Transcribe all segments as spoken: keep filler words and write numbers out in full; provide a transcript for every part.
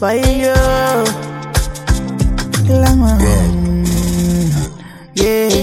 for you. Glamour. Yeah.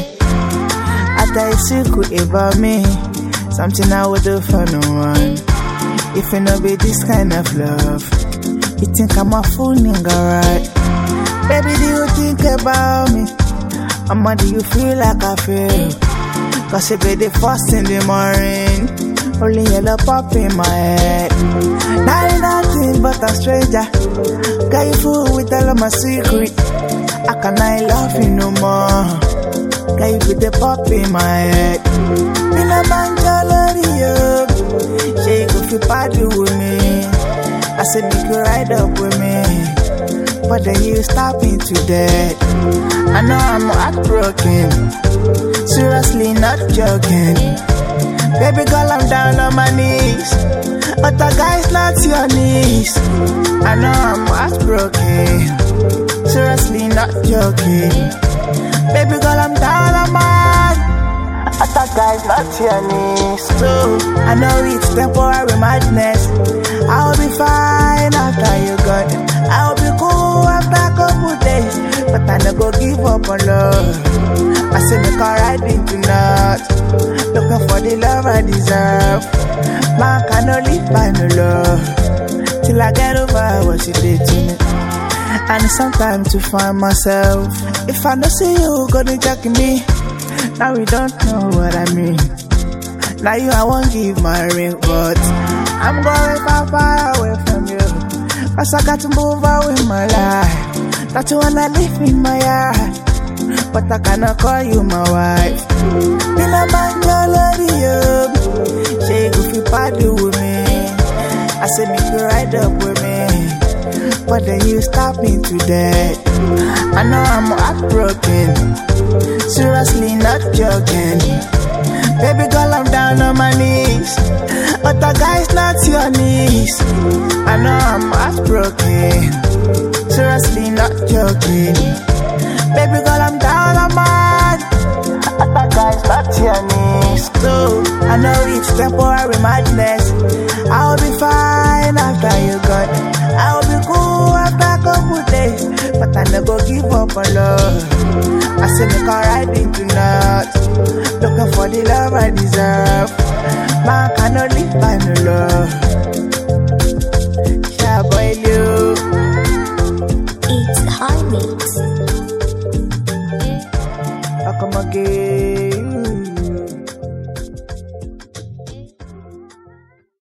After a secret about me, something I would do for no one. If it no be this kind of love, you think I'm a fool, nigga, right? Baby, do you think about me? Mama, do you feel like I feel? Cause it be the first in the morning, only yellow pop in my head. Now ain't nothing but a stranger. Got you fool with all of my secret. I cannot love you no more. Got you with the pop in my head. In a man jolly up, she go fi party with me. I said you could ride up with me, but then you stop me to death. I know I'm heartbroken, seriously not joking. Baby girl, I'm down on my knees, but the guy's not your knees. I know I'm heartbroken, seriously not joking. Baby girl, I'm down on my but the guy's not your knees. So I know it's temporary madness. I'll be fine after you gone. I'll be cool after a couple days, but I never give up on love. I say make a ride into night, looking for the love I deserve. Man cannot live by no love till I get over what you did to me. And it's some time to find myself. If I don't see you gonna jack me, now we don't know what I mean. Now you I won't give my ring, but I'm going far, far away from you. Cause I got to move on with my life. That you wanna live in my yard, but I cannot call you my wife. In a man, you she go fi party with me. I said make you ride up with me, but then you stop me to death. I know I'm heartbroken, seriously not joking. Baby girl, I'm down on my knees, but the guy's not your knees. I know I'm heartbroken, seriously not joking. Baby girl, I'm down on my but the guy's not your knees. So I know it's temporary madness. I'll be fine after you gone. I'll be cool after a couple days, but I never give up on love. I say make a ride into night, looking for the love I deserve. Man cannot live by no love. Yeah, boy, you. It's high mix. I come again.